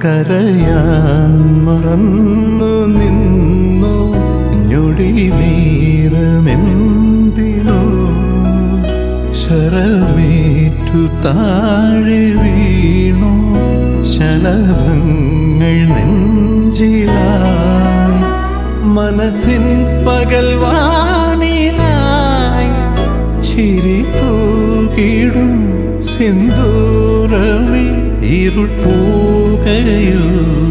കരയാൻ മറന്നു നിന്നോ ഞൊടി നേരമെന്തിനോ ശരമേറ്റു താഴെ വീണോ ശലഭങ്ങൾ നെഞ്ചിലായി മനസ്സിൻ പകൽവാനിലായി ചിരി തൂകിടും സിന്ദൂരമേ ഇരുൾ പോകയോ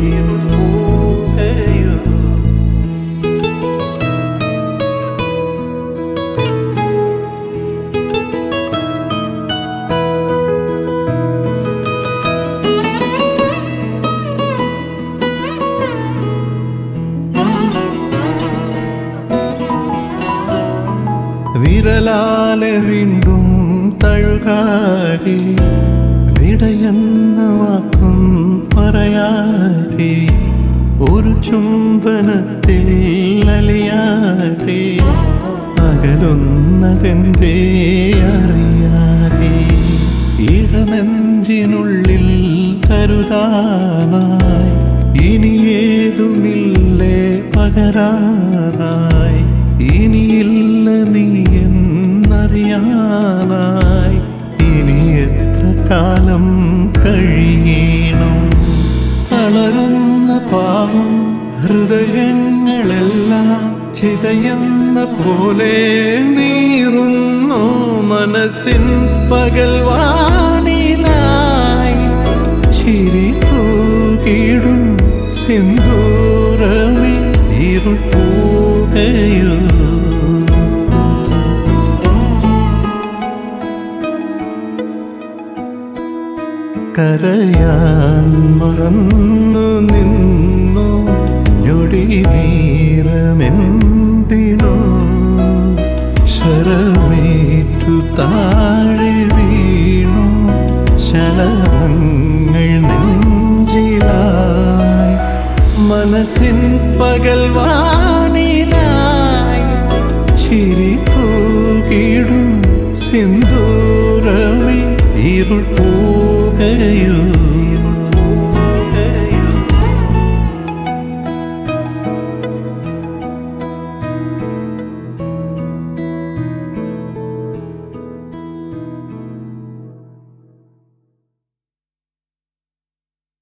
വിരലാലെ വീണ്ടും തഴുകാതെ വിടയെന്ന വാക്കും പറയാതെ ഒരു ചുംബനത്തിൽ അലിയാതെ അകലുന്നതെന്തേ അറിയാതെ ഇടനെഞ്ചിനുള്ളിൽ കരുതാനായി ഇനിയേതുമില്ലേ പകരാനായി ഇനിയില്ല നീ എന്നറിയാനായി ഇനി എത്ര കാലം കഴിയണം തളരുന്ന പാവം ഹൃദയങ്ങളെല്ലാം ചിതയെന്ന പോലെ നീറുന്നു മനസ്സിൻ പകൽവാനിലായി ചിരി തൂകിടും സിന്ദൂരമേ ഇരുൾ പോകയോ കരയാൻ മറന്നു നിന്നോ ഞൊടി നേരമെന്തിനോ ശരമേറ്റു താഴെ വീണോ ശലഭങ്ങൾ നെഞ്ചിലായി മനസ്സിൻ പകൽവാനിലായി ചിരി തൂകിടും സിന്ദൂരമേ ഇരുൾ പോകയോ